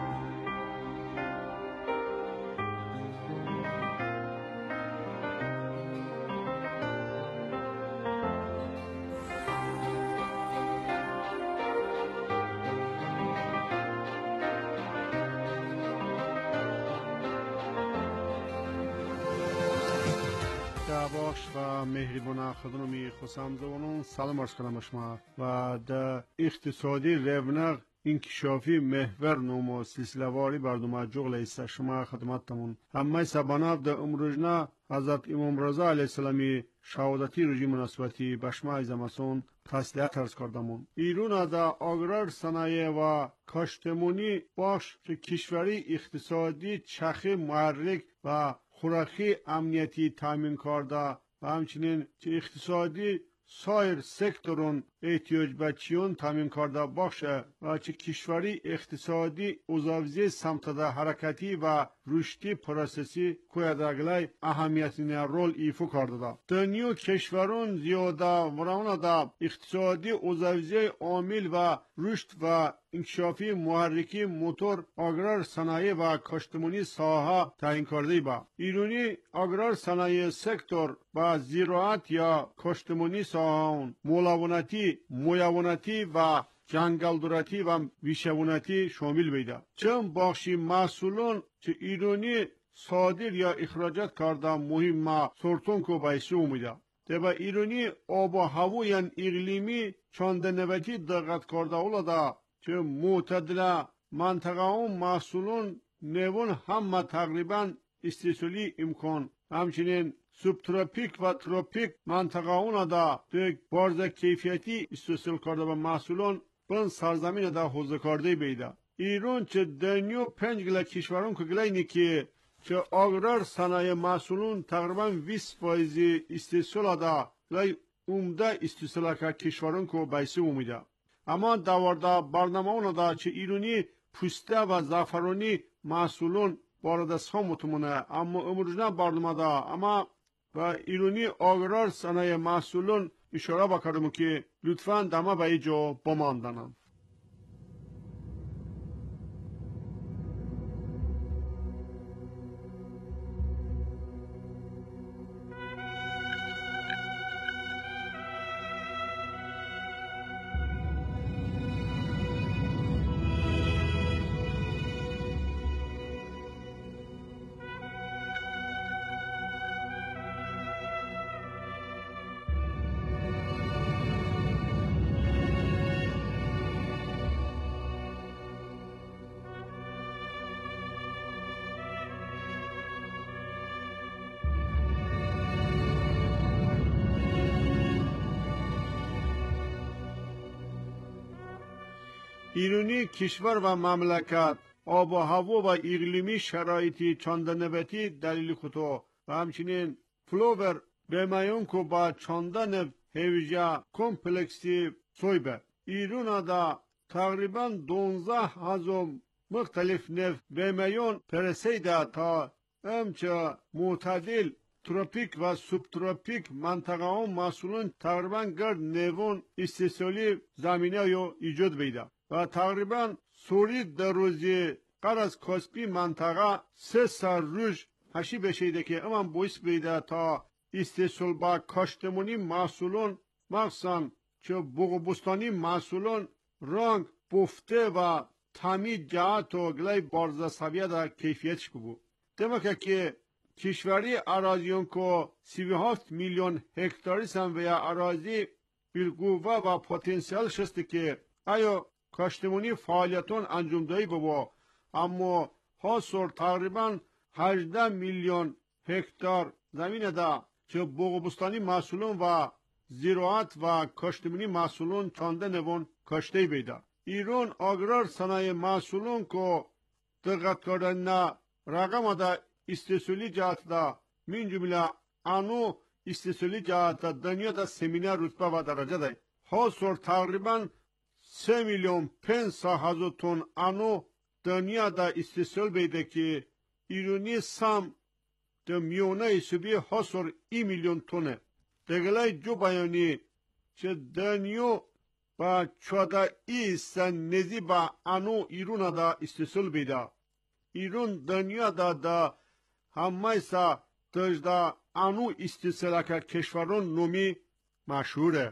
و مهربان خدمت خصام زبانون سلام عرض کنم شما و در اقتصادی رونق انکشافی محور نومو سلسله واری برنامه جغل ایسته شما خدمتتمون همه سباناب در امروزنا حضرت امام رضا علیه السلامی شهادتی رژیم مناسبتی به شما ایزمسون تسلیت ارز کردمون ایرون دا آگرار صنایع و کاشتمونی باش که کشوری اقتصادی چخی محرک و خوراکی امنیتی تامین کرده و همچنین که اقتصادی سایر سکتورون احتیاج به چیون تامین کرده باشه و چه کشوری اقتصادی اوزاوزی سمت ده حرکتی و رشدی پروسسی کویدگلای اهمیتین رول ایفو کرده ده دنیو کشورون زیاده ورانه ده اقتصادی اوزاوزی عامل و رشد و انکشافی محرکی موتور آگرار صنایع و کاشتمونی ساحه تعیین کرده با ایرانی آگرار صنایع سکتور با زراعت یا کاشتمونی ساحه ملاونتی مویاونتی و جنگلدراتی و ویشونتی شامل بیده چون بخشی محصولون چه ایرانی صادر یا اخراجات کرده مهم سورتون کو بایسی اومیده دبا ایرانی آب و هوا یا اقلیمی چند نوتی دقت کرده اولاده چه معتدل منطقه هم محصولون نوون همه تقریبا استیصالی امکان همچنین سوبتروپیک و تروپیک منطقه اونا دا توی بارز کیفیتی استحصال کرده و محصولان بن سرزمین دا حوزه کرده بیده. ایران چه دنیو پنج گله کشوران که گله اینی که چه آگرار صنایع محصولون تقریبا بیست فایز استحصال دا گله عمده استحصال که کشوران که بیسی اومیده. اما دوارده برنامه اونا دا چه ایرانی پوسته و زعفرانی محصولون وارد سام متمونه، اما امروزنا برنامه دا اما و ایرانی آگرار صنایع محصولون اشاره بکردم که لطفاً دمه به اینجا بماندنم. ایرانی کشور و مملکت آب و هوا و اقلیمی شرایطی چندنبتی دلیل خودو و همچنین فلوور به میان که با چندن هیویجا کمپلکسی سویبه. ایران دا تقریبا دونزده هزار مختلف نف به میان پرسیده تا همچه معتدل تروپیک و سوبتروپیک منطقه هم مسئولون تقریبا گرد نوون استحصالی زمینه یا ایجاد بیده. و تقریبا سوری در روزی قرار از کاسپی منطقه سه سر روش هشی بشیده که اما باعث بیده تا استحصال با کاشتمونی محصولون مخصوصا چه بوغبستانی محصولون رنگ بفته و تامید جهت و گلای بارزه سویه در کیفیتش بود. دمکه که کشوری اراضیون که سی و هفت میلیون هکتاری سن و یا اراضی بالقوه و پتانسیل شسته که آیا کاشتمونی فعالیتون انجام دهی بابا، اما حاصل تقریبا هجده میلیون هکتار زمین دا چه بوغبستانی محصولون و زراعت و کاشتمونی محصولون چانده نوون کاشته بیده. ایران آگرار صنایع محصولون که دقت کردن نه رقم دا استحصالی جهت دا من جمله انو استحصالی جهت دا دنیا دا سمینه رتبه و درجه دا حاصل تقریبا سه میلیون پنج هزار تن انو دنیا دا استحصال بیده که ایرانی سم دا میونه سبی حاصل ای میلیون تنه. دگلای جو بیانی چه دنیا با چوده ای سن نزی با انو ایران دا استحصال بیده. ایران دنیا دا دا همه سا تجدا انو استحصال که کشوران نومی مشهوره.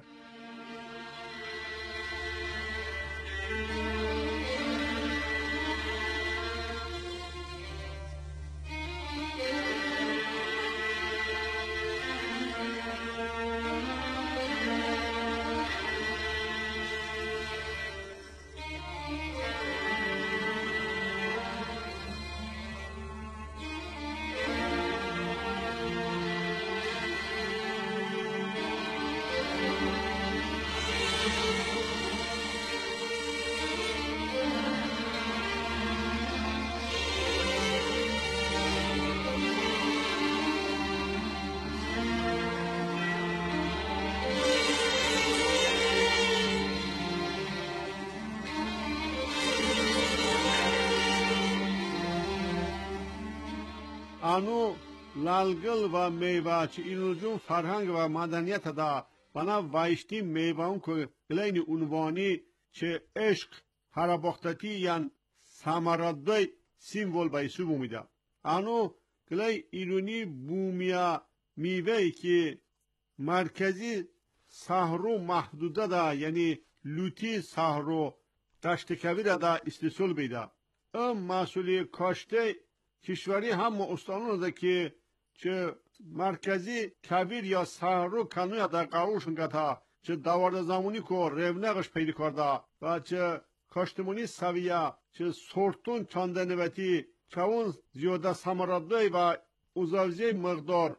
انو لالگل و میوه چه ایران فرهنگ و مدنیت دا بنا وایشتی میوه اون که گلین عنوانی چه عشق هرابختتی یعن سمرادای سیمبول بایسو بومیده. انو گلی ایرانی بومیا میوه که مرکزی صحرو محدوده دا یعنی لوتی صحرو دشت کبیر دا استحصال بیده. ام مسئولی کاشته کشوری هم استانون ده که چه مرکزی کبیر یا صحرو کنوی در قرارشون گتا چه دوارد زمانی که رونقش پیدا کرده و چه کاشتمونی سویه چه سورتون چانده نویتی چه اون زیاده سمرادوی و اوزاوزی مقدار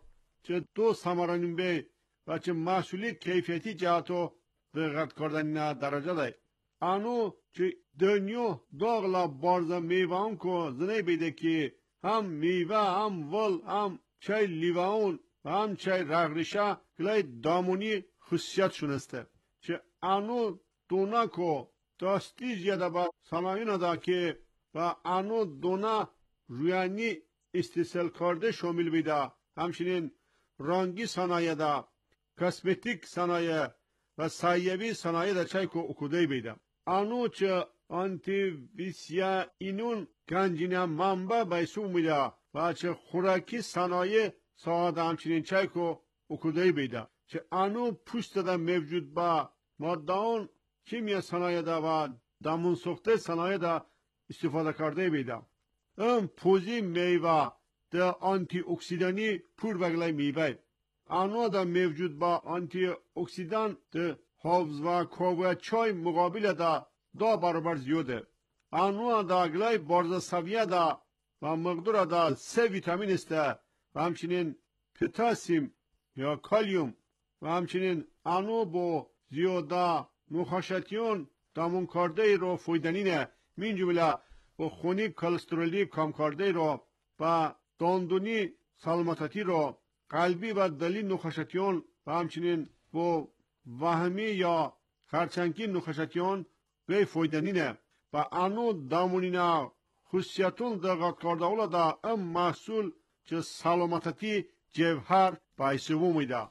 چه دو سمرانیم بی و چه محصولی کیفیتی جهتو دقت کردن نه درجه دای. آنو چه دنیو داغلا بارزا میوان کو زنی بیده که هم میوه هم ول هم چای لیوان و هم چای رغریشه گلای دامونی خصیت شونسته. چه آنو دونا کو داستی زیاده با صنایع ندا که و آنو دونا رویانی استیصال کرده شامل بیده. همچنین رنگی صنایع دا، کسمتیک صنایع و سایبی صنایع دا چای کو اکوده بیده. آنو چه آنتی ویسیا اینون گنجینه منبع بیسو میده و چه خوراکی صنایع ساعت همچنین چای کو اکوده بیده. چه آنو پوست دا موجود با مادهان کیمیا صنایع دا و دامون سوخته صنایع دا استفاده کرده بیده. ام پوزی میوه دا آنتی اکسیدانی پور بگلای میوه. آنو دا موجود با آنتی اکسیدان دا حافظ و کوه چای مقابل دا دا برابر زیاده. آنو دا گلای بارزا سویه دا و مقدار دا سه ویتامین است و همچنین پتاسیم یا کالیوم و همچنین آنو با زیاده نخاشتیون دامون کرده رو فایدنینه. من جمله با خونی کلسترولی کم کرده رو و داندونی سلامتی رو قلبی و دلی نخاشتیون و همچنین با وهمی یا خرچنگی نخاشتیون به فایدنینه و آنو دامونینا خصیتون دقت کرده اولا دا ام محصول چه سلامتی جوهر بایسوو میده.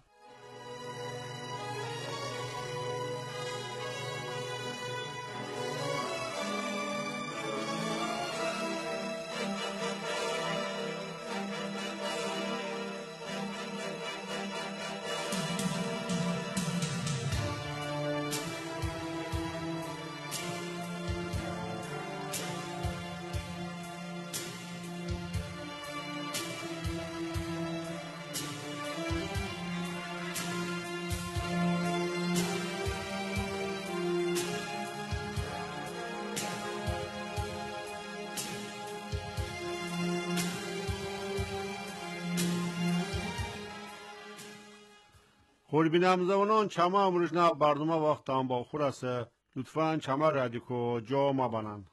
خوربینم زمانان چما امروز نه برنامه وقت هم با خور است. لطفاً چما رادیکو جا ما بانند.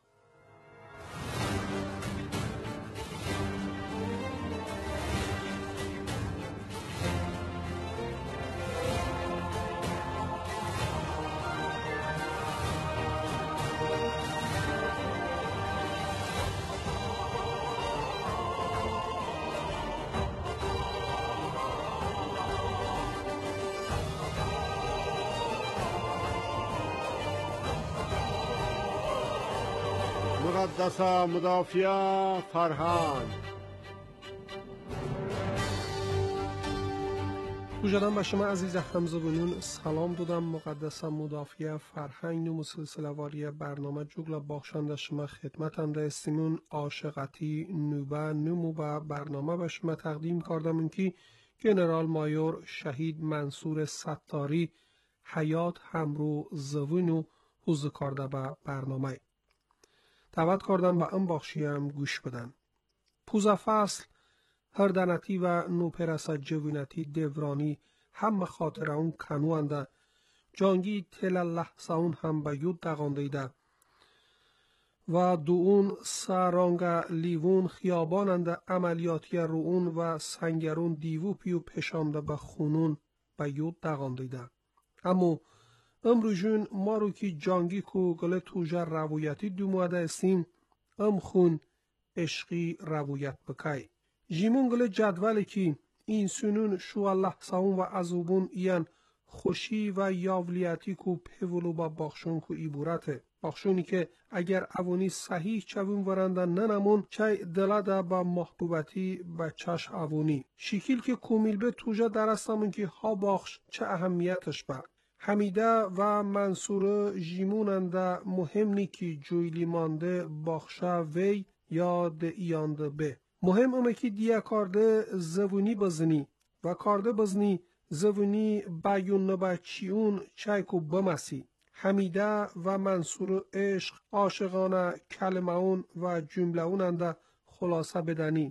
مقدس مدافع فرهنگ.
بوجدان به شما عزیز همزبانان سلام دادم. مقدس مدافع فرهنگ نمو سلسله واری برنامه جگل باخشنده شما خدمتم ده استیمون عاشقتی نوبه نمو به برنامه به شما تقدیم کردم این که جنرال مایور شهید منصور ستاری حیات همرو زوینو حوزه کرده به برنامه. دعوت کردم به ام باخشیم گوش بدن. پوزا فصل هر دنتی و نوپرس جوینتی دورانی هم خاطر اون کنوانده جانگی تل لحظه اون هم به یود دقاندیده و دو اون سرانگ لیوون خیاباننده عملیاتی رو اون و سنگرون دیوو پیو پشانده به خونون به یود دقاندیده. اما امروزون ما رو که جانگی کو گله توجه روایتی دوماده استیم ام خون عشقی روایت بکای. جیمون گله جدولی که این سنون شو الله ساون و عذوبون این خوشی و یاولیتی کو پولو با باخشون کو ایبورته. باخشونی که اگر اوانی صحیح چوون ورندن ننمون چای دلاده با محبوبتی بچهش اوانی. شکیل که کومیل به توجه درستمون که ها باخش چه اهمیتش بر. حمیده و منصور جیموننده مهم نی که جویلی مانده باخشه وی یاد ایانده به. مهم اومه که دیه کارده زوونی بزنی و کارده بزنی زوونی بیون نبا چیون چایکو بمسی. حمیده و منصور عشق عاشقانه کلمه اون و جمله اوننده خلاصه بدنی.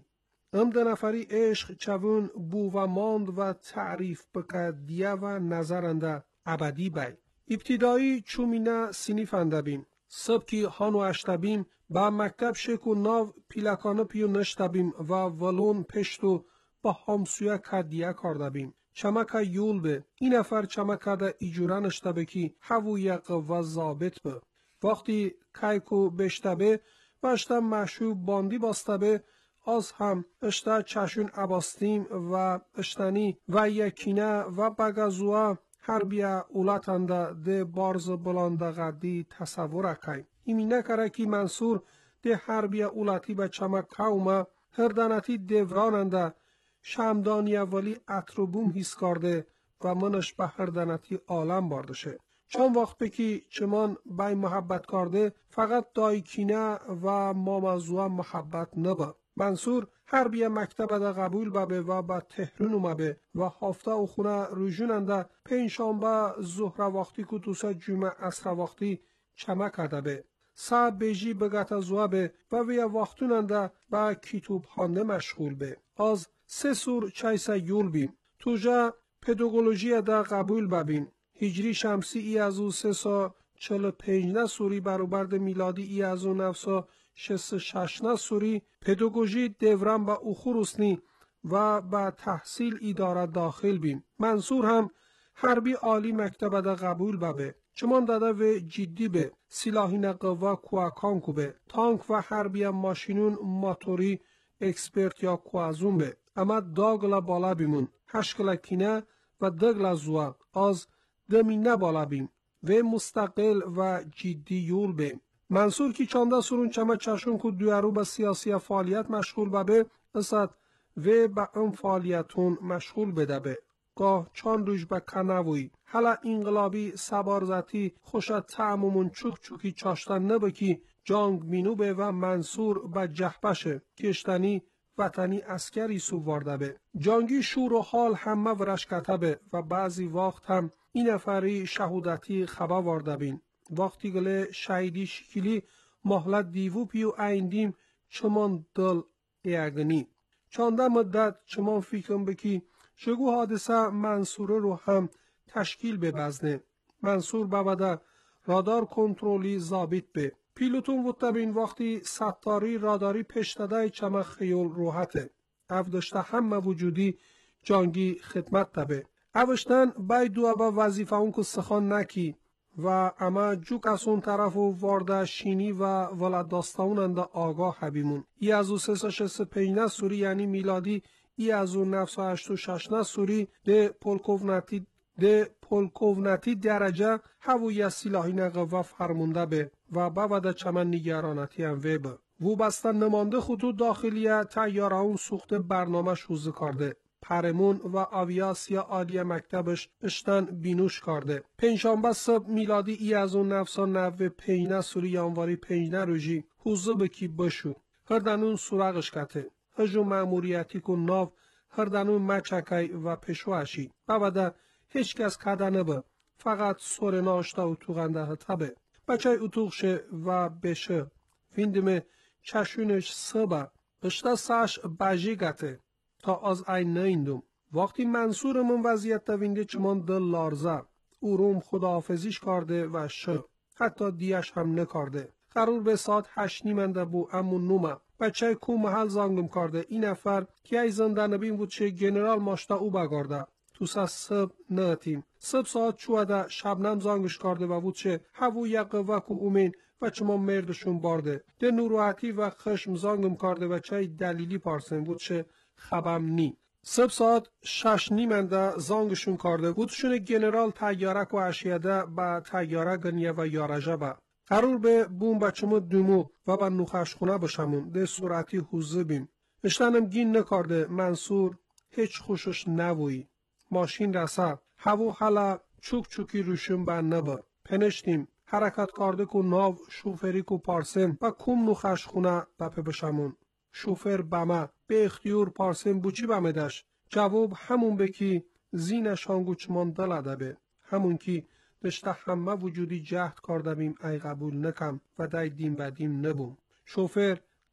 ام ده نفری عشق چون بو و ماند و تعریف بکه دیه و نظرنده ابدی بی. ابتدایی چومینه سینیفنده بیم. سبکی هانو اشتبیم با مکتب شکو ناو پیلکانه پیو نشتبیم و ولون پشتو با همسویا کدیه کرده بیم. چمکه یول به این نفر چمکه ده ایجوره نشتبه کی هوو یک و ضابط به. وقتی کایکو بشتبه و اشتا مشوب باندی باستبه از هم اشتا چشون عباستیم و اشتانی و یکینه و بگزوه هر بیا اولاتنده ده بارز بلانده غدی تصور اکای. ایمینه کرکی منصور ده هر بیا اولاتی به چمک کومه هردانتی دوراننده شمدانی اولی اتروبوم حس کرده و منش به هردانتی عالم باردشه. چون وقت بکی چمان بای محبت کرده فقط دایکینه و مامزوه محبت نبا. منصور هر بیا مکتب ده قبول ببه و با تهرون اومبه و هفته او خونه روژوننده پنجشنبه ظهر وقتی که توسا جمعه عصر وقتی چمک کرده به. ساعت بیجی بگت زوابه و ویا وقتوننده با کتاب خوانده مشغول به. از سه سور چایسا یول بیم. توجا پداگوژی ده قبول ببین. هجری شمسی ای از او سه سا چل پنجنه سوری برابر میلادی ای از او نفسا شست ششنه سوری پداگوژی دوران با اخورسنی و با تحصیل اداره داخل بیم. منصور هم حربی عالی مکتب ده قبول ببه. چمان داده و جدی به سلاحی نقوه کواکانکو به تانک و حربی ماشینون ماتوری اکسپرت یا کوازون به. اما داگلا بالا بیمون هشکلا کینه و دگلا زوا از دمینه بالا بیم و مستقل و جدی یول بیم. منصور کی چانده سرون چمه چشون که دویارو به سیاسی فعالیت مشغول ببه اصد و به ام فعالیتون مشغول بده به. گاه چان روش به کنوی حالا انقلابی سبارزتی خوشت تعمومون چوک چوکی چاشتن نبکی جانگ مینوبه و منصور به جهبشه کشتنی وطنی اسکری سووارده به. جانگی شور و حال همه ورش کتبه و بعضی وقت هم این نفری شهودتی خبر وارده بین. وقتی گله شهیدی شکلی محلت دیوو پیو ایندیم چمان دل ایگنی. چانده مدت چمان فکرم بکی شگو حادثه منصوره رو هم تشکیل ببزنه. منصور بوده رادار کنترلی ضابط به. پیلوتون وطه بین وقتی ستاری راداری پشتده چمه خیول روحته. افداشته همه وجودی جانگی خدمت تبه. اوشتن بای دو با وظیفه اون که سخان نکی و اما جوک از اون طرف و وارده شینی و ولد داستاوننده آگاه هبیمون. ای از او سه سا شست پینه سوری یعنی میلادی ای از اون نفس و هشت و ششنه سوری ده پولکوونتی ده پولکوونتی درجه هووی سلاحی نقوه فرمونده به و باوده چمن نگرانتی هم وی به. وو بستن نمانده خطوط داخلیه تیاره اون سوخت برنامه شوزه کرده. پرمون و آویاسیا عالی مکتبش اشتن بینوش کرده. پنجشنبه صبح میلادی ای از اون نفسا نوه پینه سوری یانواری پینه روژی حوزه بکی بشو. هردنون سراغش کته. هجو معموریتی کن ناو هردنون مچکای و پشواشی. باوده هیچ کس کده نبه. فقط سور ناشتا و توغنده تبه. بچه اتوغ شه و بشه. ویندمه چشونش سبه. اشتا ساش بجی گته. تا از این نیندم. وقتی منصورمون وضعیت دوینده چمان دل لارزه. او روم خداحافظیش کرده و شه. حتی دیش هم نکرده. قرار به ساعت هشت نیمنده بو امون نومه. بچه کو محل زنگم کرده. این نفر که ای زنده نبین بود چه گنرال ماشتا او بگارده. توسا سب نتیم. سب ساعت چوده شبنم زنگش کرده و بود چه هوو یک وکو اومین و چما مردشون بارده. ده نوروحتی و خشم زنگم کرده و چه دلیلی پارسن بود چه خبم نی. سب ساعت شش نیمنده زنگشون کرده بودشون گنرال تیارک و اشیده با تیاره گنیه و یارجه با. قرار به بوم بچمو دومو و با نوخشخونه بشمون ده سرعتی حوزه بیم. اشتنم گین نکرده منصور هیچ خوشش نوی. ماشین رسه هوو حالا چوک چوکی روشون بند نبا. پنشتیم حرکت کرده که ناو شوفری که پارسم و کم نوخشخونه بپه بشمون. شوفر بمه به اختیار پارسم بوچی بمه داشت. جواب همون بکی زینش هنگو چمان دلاده به. همون کی دشته همه وجودی جهد کرده بیم ای قبول نکم و دای دیم بدیم نبوم. شوفر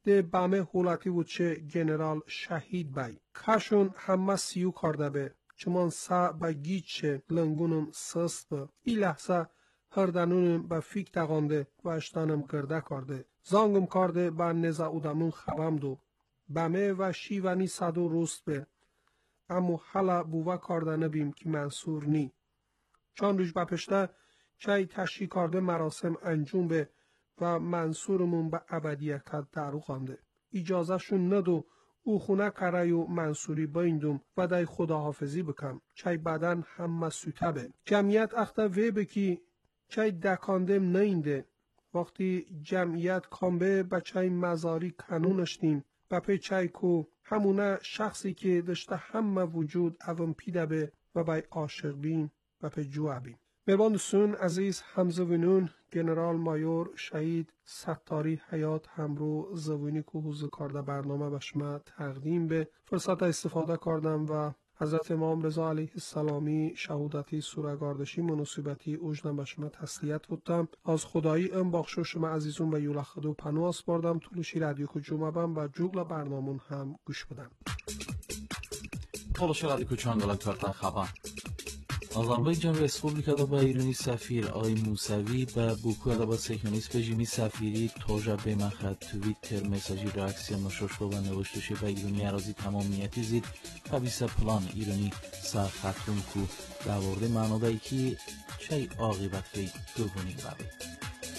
ده بامه هولتی بود چه جنرال شهید بای. کشون همه سیو کرده به. چمان سا با گیچه لنگونم سست به. ای لحظه هردنونم با فیک تغانده و اشتانم گرده کرده. زانگم کرده با نزا اودمون خوام دو. بامه و شیوانی صدو روست به. اما حالا بووا کرده نبیم که منصور نی. چند روز بپشته چای تشریح کرده مراسم انجام به و منصورمون به ابدیت درو خانده. اجازه شون ندو او خونه قرای و منصوری بایندم و دای خداحافظی بکم. چای بدن همه سوته به. جمعیت اخته وی بکی چای دکاندم نینده. وقتی جمعیت کامبه به چای مزاری کنونشتیم و پی چای کو همونه شخصی که داشته همه وجود اوم پیده به و بای عاشق بین و پی جوه بین. مهربان دوستان عزیز همزوینون جنرال مایور شهید ستاری حیات همرو زوینی که حضور کرده برنامه به شما تقدیم به فرصت استفاده کردم و حضرت امام رضا علیه السلامی شهودتی سورگاردشی مناسبتی اوجدم به شما تسلیت بودم. از خدایی ام بخشو شما عزیزون و یولا خدو پنو اسپاردم طولشی رادیو که جمعه و جوگل برنامون هم گوش بدم.
طولشی رادیو که چانگلک تورتن خبر آذربایجان Respublikada با ایرانی سفیر آقای موسوی به بوکو با سیکونیست بجیمی سفیری توجه به مخد تویتر مساجی راکسی مشوشو و نوشتشی به ایرانی عراضی تمامیتی زید و بیسه پلان ایرانی سر خطرون کو دورده معنادایی که چای آقیبت که دوگونی بابید.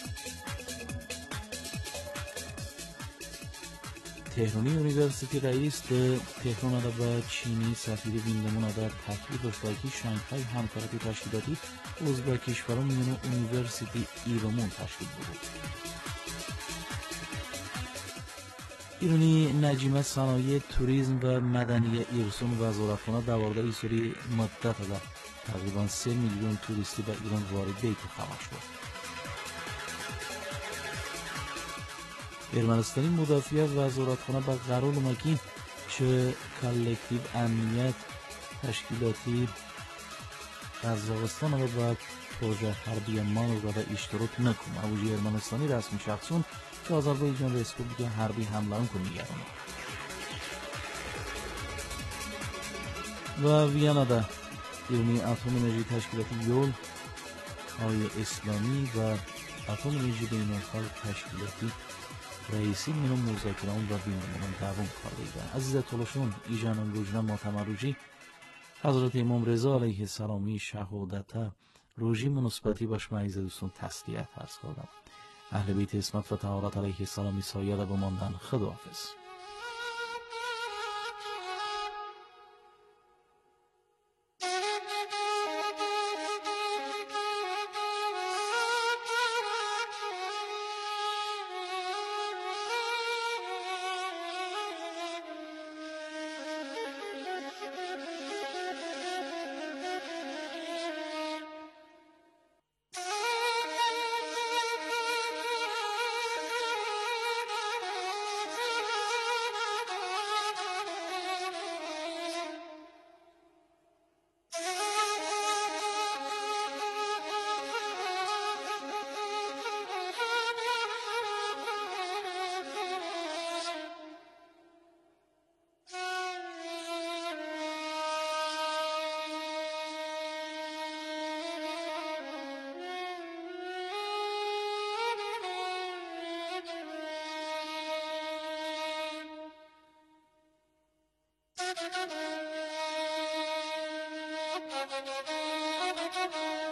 تهرانی یونیورسیتی رئیس تهران را به چینی سفیر ویندمون در تحقیق اشتراکی شانگهای همکارتی تشکیلاتی عضو کشوران میون یونیورسیتی ایرمون تشکیل بود. ایرانی نجیمه صنایع توریسم و مدنی ایرسون وزارتخانه دوارده ایسوری مدت در تقریبا سه میلیون توریستی به ایران وارد بیت خواهد شد. ارمنستانی مدافع وزارتخانه به قرار مکی چه کلکتیو امنیت تشکیلاتی قزاقستان را به پروژه حربی مانو را به اشتراک نکنه. اوجی ارمنستانی رسمی شخصون که آذربایجان رسپوبلیک حربی حمله کنه میگردند. و ویانا ده ایرانی اتم انرژی تشکیلاتی یول های اسلامی و اتم انرژی بین‌الملل تشکیلاتی رئیسی منو مذاکره‌ام و بیندمون دوام کرده. عزیز طولشون ایجان روزنامه ماتمروجی حضرت امام رضا علیه السلامی شهادت روزی مناسبتی باش معیز دوستون تسلیت عرض کردم. اهل بیت اسمت و طهارت علیه السلامی سایه را بماندن. خداحافظ. Thank you.